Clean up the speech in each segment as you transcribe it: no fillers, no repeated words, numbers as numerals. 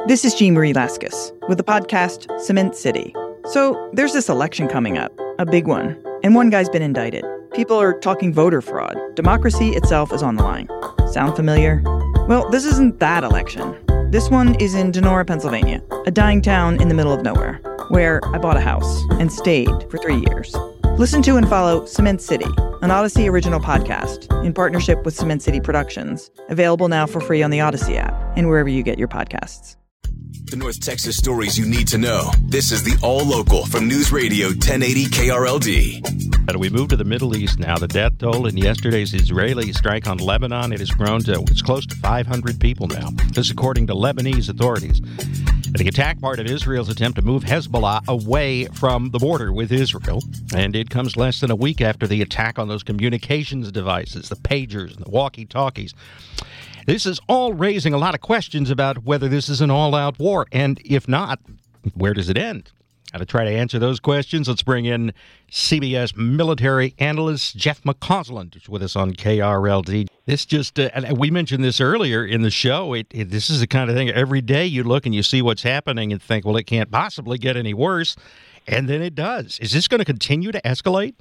This is Jean Marie Laskus with the podcast Cement City. So there's this election coming up, a big one, and one guy's been indicted. People are talking voter fraud. Democracy itself is on the line. Sound familiar? Well, this isn't that election. This one is in Donora, Pennsylvania, a dying town in the middle of nowhere, where I bought a house and stayed for 3 years. Listen to and follow Cement City, an Odyssey original podcast in partnership with Cement City Productions, available now for free on the Odyssey app and wherever you get your podcasts. The North Texas stories you need to know. This is the All Local from News Radio 1080 KRLD. We move to the Middle East now. The death toll in yesterday's Israeli strike on Lebanon, it has grown to it's close to 500 people now. This according to Lebanese authorities. The attack part of Israel's attempt to move Hezbollah away from the border with Israel. And it comes less than a week after the attack on those communications devices, the pagers and the walkie-talkies. This is all raising a lot of questions about whether this is an all-out war. And if not, where does it end? Now, to try to answer those questions, let's bring in CBS military analyst Jeff McCausland, who's with us on KRLD. This just, we mentioned this earlier in the show, this is the kind of thing, every day you look and you see what's happening and think, well, it can't possibly get any worse, and then it does. Is this going to continue to escalate?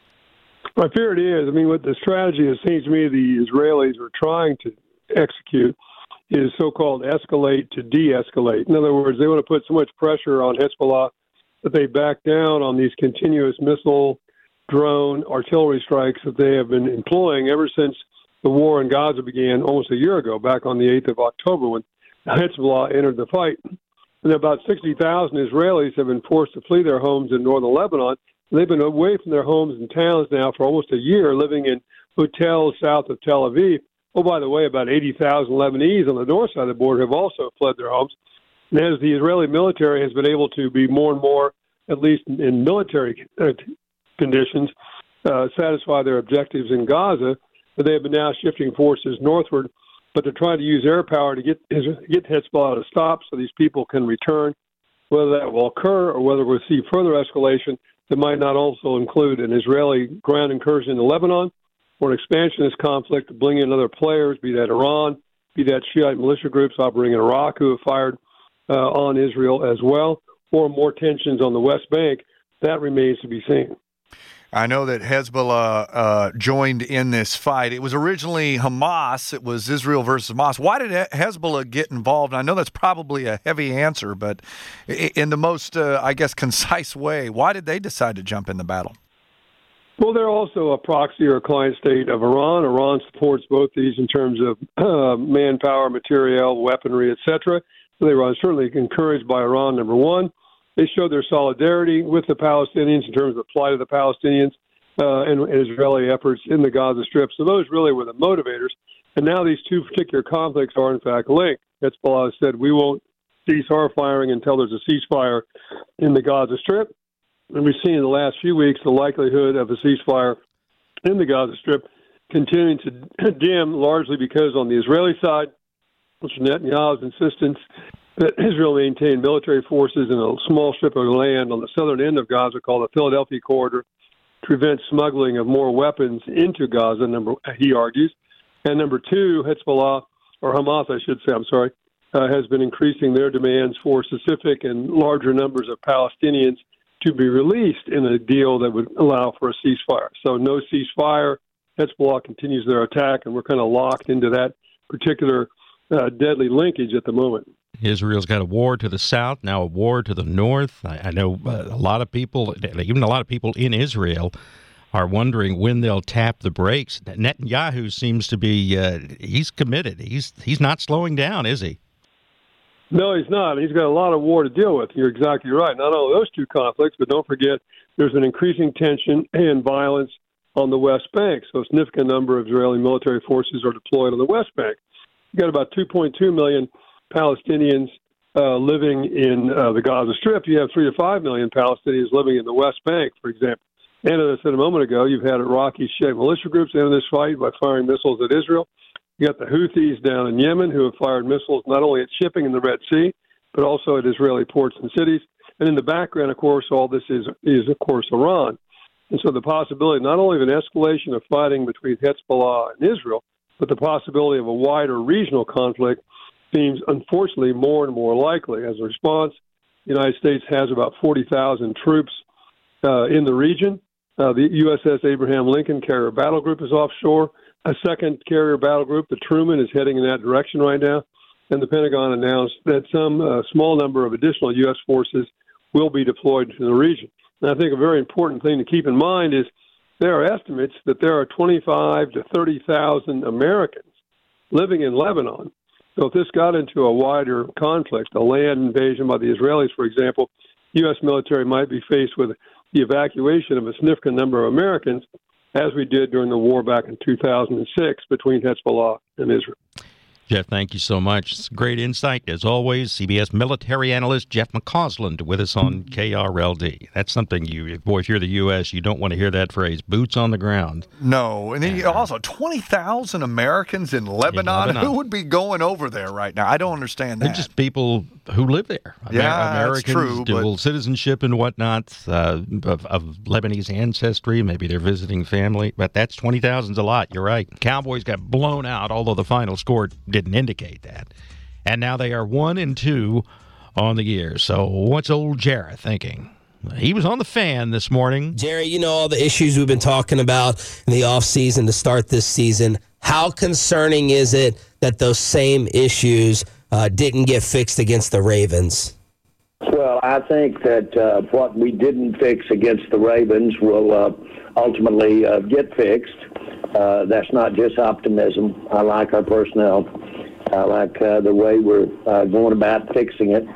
I fear it is. I mean, what the strategy, it seems to me, the Israelis are trying to execute is so-called escalate to de-escalate. In other words, they want to put so much pressure on Hezbollah that they back down on these continuous missile, drone, artillery strikes that they have been employing ever since the war in Gaza began almost a year ago, back on the 8th of October when Hezbollah entered the fight. And about 60,000 Israelis have been forced to flee their homes in northern Lebanon. They've been away from their homes and towns now for almost a year, living in hotels south of Tel Aviv. Oh, by the way, about 80,000 Lebanese on the north side of the border have also fled their homes. And as the Israeli military has been able to be more and more, at least in military conditions, satisfy their objectives in Gaza, they have been now shifting forces northward. But they're trying to use air power to get Hezbollah to stop so these people can return. Whether that will occur or whether we'll see further escalation that might not also include an Israeli ground incursion into Lebanon, or an expansionist conflict to bring in other players, be that Iran, be that Shiite militia groups operating in Iraq who have fired on Israel as well, or more tensions on the West Bank, that remains to be seen. I know that Hezbollah joined in this fight. It was originally Hamas. It was Israel versus Hamas. Why did Hezbollah get involved? I know that's probably a heavy answer, but in the most, concise way, why did they decide to jump in the battle? Well, they're also a proxy or a client state of Iran. Iran supports both these in terms of manpower, material, weaponry, etc. So they were certainly encouraged by Iran, number one. They showed their solidarity with the Palestinians in terms of the plight of the Palestinians and Israeli efforts in the Gaza Strip. So those really were the motivators. And now these two particular conflicts are, in fact, linked. Hezbollah said, we won't cease our firing until there's a ceasefire in the Gaza Strip. And we've seen in the last few weeks the likelihood of a ceasefire in the Gaza Strip continuing to dim, largely because on the Israeli side, which Netanyahu's insistence that Israel maintain military forces in a small strip of land on the southern end of Gaza called the Philadelphia Corridor to prevent smuggling of more weapons into Gaza, he argues. And number two, Hezbollah, or Hamas, I should say, has been increasing their demands for specific and larger numbers of Palestinians to be released in a deal that would allow for a ceasefire. So no ceasefire. Hezbollah continues their attack, and we're kind of locked into that particular deadly linkage at the moment. Israel's got a war to the south, now a war to the north. I know a lot of people, even a lot of people in Israel, are wondering when they'll tap the brakes. Netanyahu seems to be, he's committed. He's not slowing down, is he? No, he's not. He's got a lot of war to deal with. You're exactly right. Not only those two conflicts, but don't forget there's an increasing tension and violence on the West Bank. So a significant number of Israeli military forces are deployed on the West Bank. You've got about 2.2 million Palestinians living in the Gaza Strip. You have 3 to 5 million Palestinians living in the West Bank, for example. And as I said a moment ago, you've had Iraqi Shiite militia groups enter this fight by firing missiles at Israel. You got the Houthis down in Yemen who have fired missiles not only at shipping in the Red Sea, but also at Israeli ports and cities. And in the background, of course, all this is of course, Iran. And so the possibility not only of an escalation of fighting between Hezbollah and Israel, but the possibility of a wider regional conflict seems unfortunately more and more likely. As a response, the United States has about 40,000 troops in the region. The USS Abraham Lincoln Carrier Battle Group is offshore. A second carrier battle group, the Truman, is heading in that direction right now. And the Pentagon announced that some small number of additional U.S. forces will be deployed to the region. And I think a very important thing to keep in mind is there are estimates that there are 25 to 30,000 Americans living in Lebanon. So if this got into a wider conflict, a land invasion by the Israelis, for example, U.S. military might be faced with the evacuation of a significant number of Americans, as we did during the war back in 2006 between Hezbollah and Israel. Jeff, thank you so much. It's great insight, as always. CBS military analyst Jeff McCausland with us on KRLD. That's something if you're the U.S., you don't want to hear that phrase, boots on the ground. No. And then also 20,000 Americans in Lebanon. Who would be going over there right now? I don't understand that. They're just people who live there. Americans, that's true, dual citizenship and whatnot, of Lebanese ancestry. Maybe they're visiting family. But that's 20,000's a lot. You're right. Cowboys got blown out, although the final score didn't indicate that. And now they are 1-2 on the year. So what's old Jarrett thinking? He was on the fan this morning. Jerry, you know all the issues we've been talking about in the offseason to start this season. How concerning is it that those same issues didn't get fixed against the Ravens? Well, I think that what we didn't fix against the Ravens will ultimately get fixed. That's not just optimism. I like our personnel. I like the way we're going about fixing it.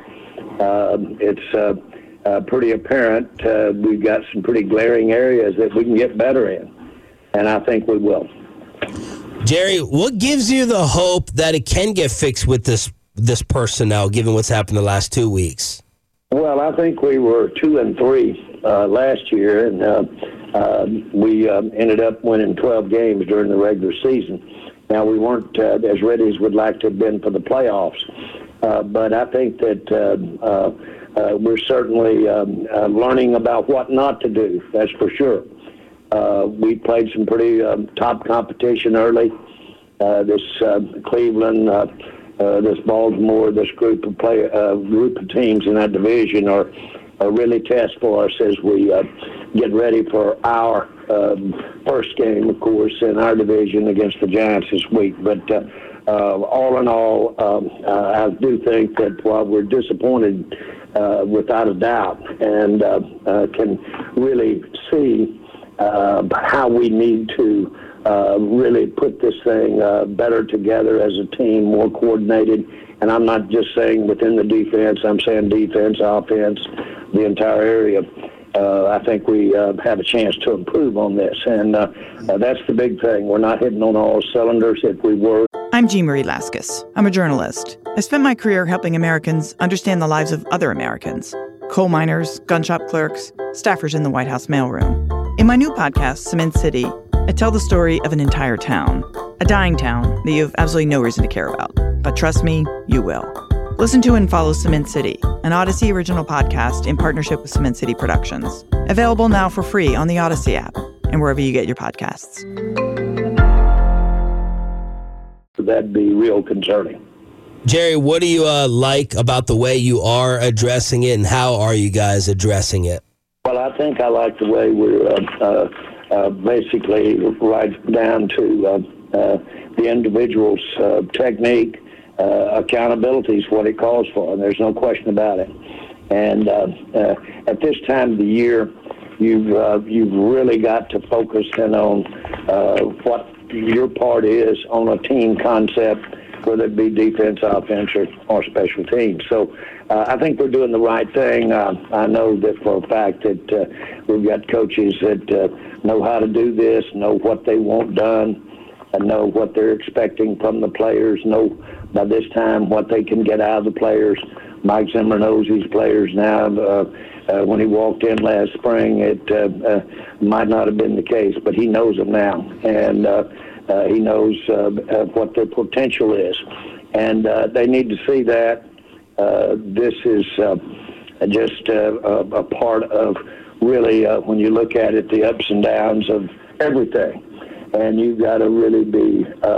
It's pretty apparent we've got some pretty glaring areas that we can get better in, and I think we will. Jerry, what gives you the hope that it can get fixed with this personnel, given what's happened the last 2 weeks? Well, I think we were 2-3 last year, and we ended up winning 12 games during the regular season. Now, we weren't as ready as we'd like to have been for the playoffs, but I think that we're certainly learning about what not to do, that's for sure. We played some pretty top competition early. This Cleveland, this Baltimore, this group of teams in that division are really test for us as we get ready for our first game, of course, in our division against the Giants this week. But all in all, I do think that while we're disappointed without a doubt and can really see how we need to really put this thing better together as a team, more coordinated. And I'm not just saying within the defense, I'm saying defense, offense, the entire area. I think we have a chance to improve on this. And that's the big thing. We're not hitting on all cylinders. If we were. I'm Jean Marie Laskus. I'm a journalist. I spent my career helping Americans understand the lives of other Americans. Coal miners, gun shop clerks, staffers in the White House mailroom. In my new podcast, Cement City, I tell the story of an entire town. A dying town that you have absolutely no reason to care about. But trust me, you will. Listen to and follow Cement City, an Odyssey original podcast in partnership with Cement City Productions. Available now for free on the Odyssey app and wherever you get your podcasts. That'd be real concerning. Jerry, what do you like about the way you are addressing it, and how are you guys addressing it? Well, I think I like the way we're basically right down to the individual's technique. Accountability is what it calls for, and there's no question about it. And at this time of the year, you've really got to focus in on what your part is on a team concept, whether it be defense, offense, or special teams. So I think we're doing the right thing. I know that for a fact that we've got coaches that know how to do this, know what they want done, and know what they're expecting from the players, know by this time what they can get out of the players. Mike Zimmer knows these players now. When he walked in last spring, it might not have been the case, but he knows them now. And he knows what their potential is. And they need to see that. This is just a part of really, when you look at it, the ups and downs of everything. And you've got to really be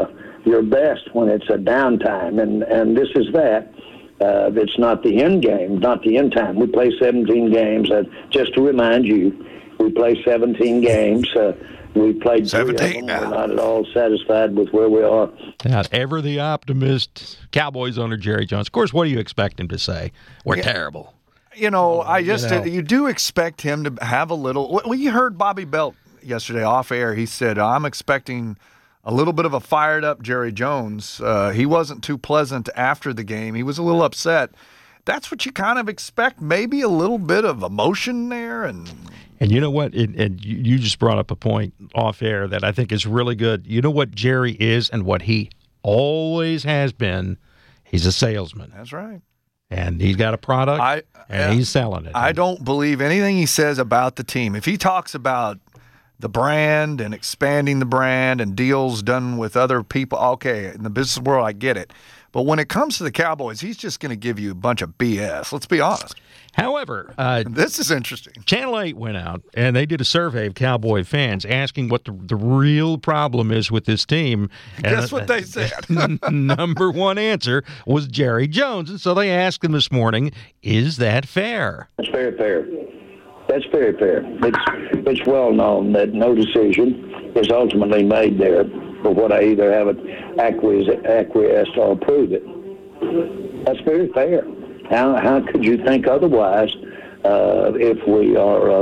your best when it's a downtime, and this is that. It's not the end game, not the end time. We play 17 games. Just to remind you, we play 17 games. We played 17 now. We're not at all satisfied with where we are. Not ever the optimist. Cowboys owner Jerry Jones. Of course, what do you expect him to say? We're terrible. You do expect him to have a little. Well, you heard Bobby Belt yesterday off air. He said, I'm expecting a little bit of a fired up Jerry Jones. He wasn't too pleasant after the game. He was a little upset. That's what you kind of expect. Maybe a little bit of emotion there. And you know what? And you just brought up a point off air that I think is really good. You know what Jerry is and what he always has been? He's a salesman. That's right. And he's got a product, and he's selling it. I don't believe anything he says about the team. If he talks about the brand and expanding the brand and deals done with other people, okay, in the business world, I get it. But when it comes to the Cowboys, he's just going to give you a bunch of BS. Let's be honest. However, this is interesting. Channel 8 went out, and they did a survey of Cowboy fans asking what the real problem is with this team. Guess what they said? Number one answer was Jerry Jones. And so they asked him this morning, is that fair? That's very fair. That's very fair. It's well known that no decision is ultimately made there for what I either haven't acquiesced or approved it. That's very fair. How could you think otherwise if we are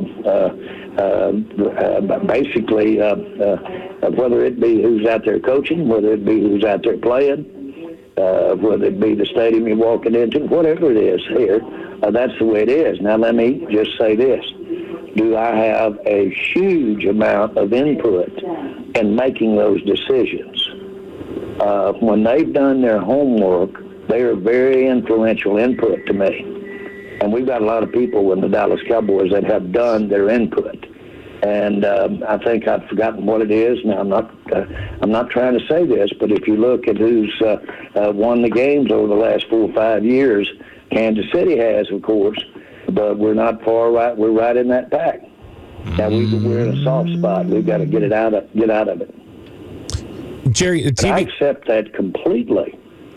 basically, whether it be who's out there coaching, whether it be who's out there playing, whether it be the stadium you're walking into, whatever it is here, that's the way it is. Now, let me just say this. Do I have a huge amount of input in making those decisions? When they've done their homework, they are very influential input to me. And we've got a lot of people in the Dallas Cowboys that have done their input. And I think I've forgotten what it is. Now, I'm not trying to say this, but if you look at who's won the games over the last 4 or 5 years, Kansas City has, of course, but we're not far right. We're right in that pack. Now we're in a soft spot. We've got to get out of it. Jerry, I accept that completely.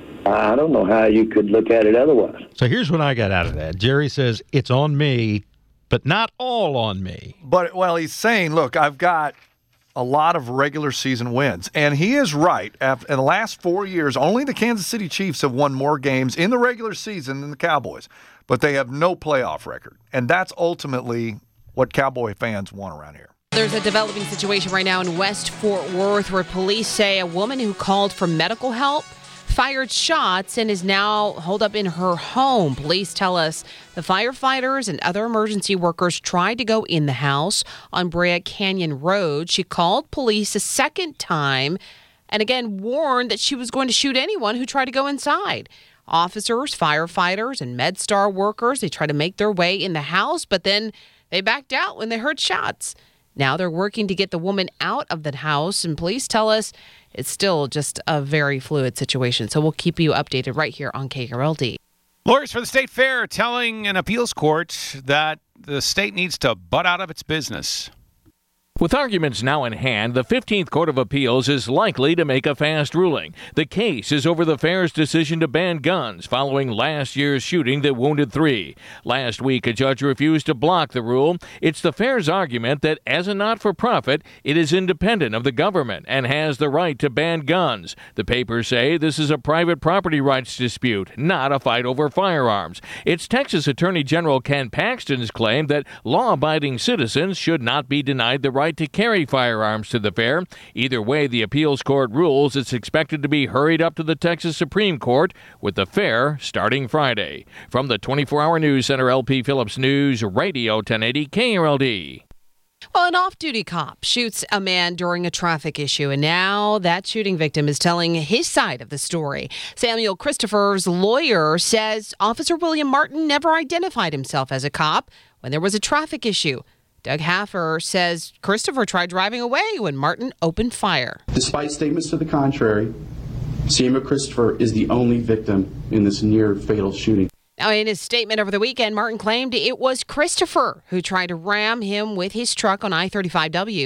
I don't know how you could look at it otherwise. So here's what I got out of that. Jerry says it's on me, but not all on me. But, well, he's saying, look, I've got a lot of regular season wins. And he is right. In the last 4 years, only the Kansas City Chiefs have won more games in the regular season than the Cowboys. But they have no playoff record. And that's ultimately what Cowboy fans want around here. There's a developing situation right now in West Fort Worth where police say a woman who called for medical help fired shots and is now holed up in her home. Police tell us the firefighters and other emergency workers tried to go in the house on Brea Canyon Road. She called police a second time and again warned that she was going to shoot anyone who tried to go inside. Officers, firefighters, and MedStar workers, they tried to make their way in the house, but then they backed out when they heard shots. Now they're working to get the woman out of the house, and police tell us it's still just a very fluid situation. So we'll keep you updated right here on KRLD. Lawyers for the state fair are telling an appeals court that the state needs to butt out of its business. With arguments now in hand, the 15th Court of Appeals is likely to make a fast ruling. The case is over the fair's decision to ban guns following last year's shooting that wounded 3. Last week, a judge refused to block the rule. It's the fair's argument that as a not-for-profit, it is independent of the government and has the right to ban guns. The papers say this is a private property rights dispute, not a fight over firearms. It's Texas Attorney General Ken Paxton's claim that law-abiding citizens should not be denied the right to carry firearms to the fair. Either way the appeals court rules, it's expected to be hurried up to the Texas Supreme Court, with the fair starting Friday. From the 24-Hour News Center, LP Phillips News Radio 1080 KRLD. Well, an off-duty cop shoots a man during a traffic issue, and now that shooting victim is telling his side of the story. Samuel Christopher's lawyer says Officer William Martin never identified himself as a cop when there was a traffic issue. Doug Haffer says Christopher tried driving away when Martin opened fire. Despite statements to the contrary, Samuel Christopher is the only victim in this near-fatal shooting. Now, in his statement over the weekend, Martin claimed it was Christopher who tried to ram him with his truck on I-35W.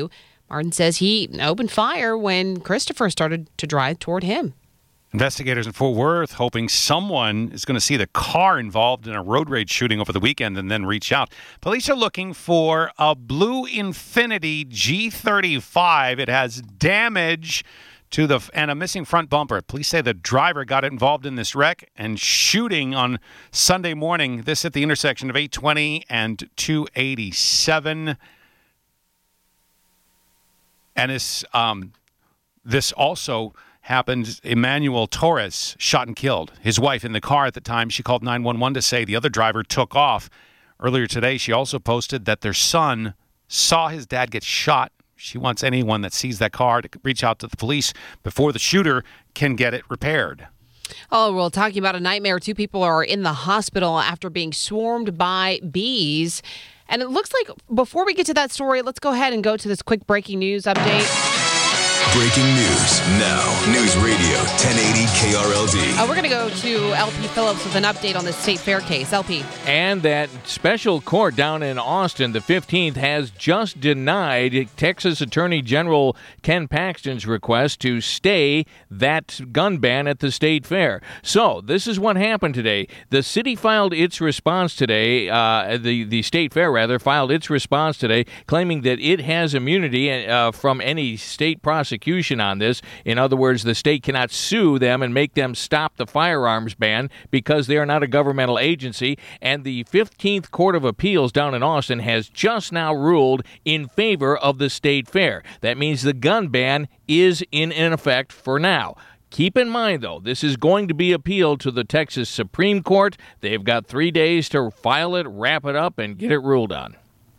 Martin says he opened fire when Christopher started to drive toward him. Investigators in Fort Worth hoping someone is going to see the car involved in a road rage shooting over the weekend and then reach out. Police are looking for a blue Infiniti G35. It has damage to and a missing front bumper. Police say the driver got involved in this wreck and shooting on Sunday morning. This at the intersection of 820 and 287. And this also happened. Emmanuel Torres shot and killed his wife in the car at the time. She called 911 to say the other driver took off. Earlier today, she also posted that their son saw his dad get shot. She wants anyone that sees that car to reach out to the police before the shooter can get it repaired. Oh, well, talking about a nightmare. 2 people are in the hospital after being swarmed by bees. And it looks like before we get to that story, let's go ahead and go to this quick breaking news update. Breaking news now. News Radio 1080 KRLD. We're going to go to LP Phillips with an update on the state fair case. LP. And that special court down in Austin, the 15th, has just denied Texas Attorney General Ken Paxton's request to stay that gun ban at the state fair. So this is what happened today. The city filed its response today, the state fair rather, filed its response today, claiming that it has immunity from any state prosecution on this. In other words, the state cannot sue them and make them stop the firearms ban because they are not a governmental agency. And the 15th Court of Appeals down in Austin has just now ruled in favor of the state fair. That means the gun ban is in effect for now. Keep in mind, though, this is going to be appealed to the Texas Supreme Court. They've got 3 days to file it, wrap it up, and get it ruled on.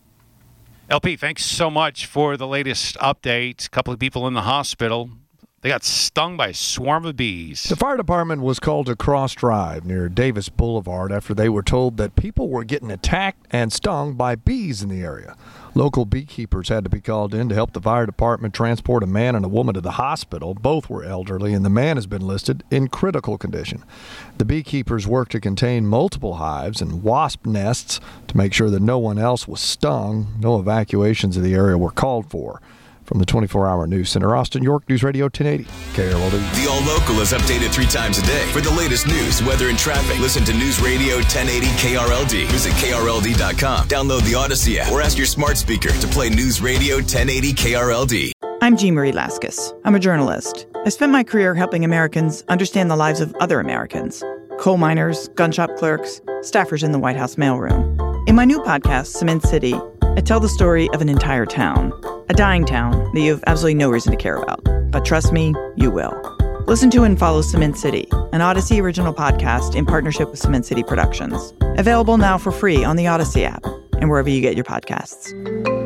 LP, thanks so much for the latest update. A couple of people in the hospital. They got stung by a swarm of bees. The fire department was called to Cross Drive near Davis Boulevard after they were told that people were getting attacked and stung by bees in the area. Local beekeepers had to be called in to help the fire department transport a man and a woman to the hospital. Both were elderly, and the man has been listed in critical condition. The beekeepers worked to contain multiple hives and wasp nests to make sure that no one else was stung. No evacuations of the area were called for. From the 24-hour News Center, Austin, York, News Radio 1080, KRLD. The All Local is updated 3 times a day. For the latest news, weather, and traffic, listen to News Radio 1080 KRLD. Visit KRLD.com. Download the Odyssey app or ask your smart speaker to play News Radio 1080 KRLD. I'm Jean Marie Laskus. I'm a journalist. I spent my career helping Americans understand the lives of other Americans. Coal miners, gun shop clerks, staffers in the White House mailroom. In my new podcast, Cement City, I tell the story of an entire town. A dying town that you have absolutely no reason to care about. But trust me, you will. Listen to and follow Cement City, an Odyssey original podcast in partnership with Cement City Productions. Available now for free on the Odyssey app and wherever you get your podcasts.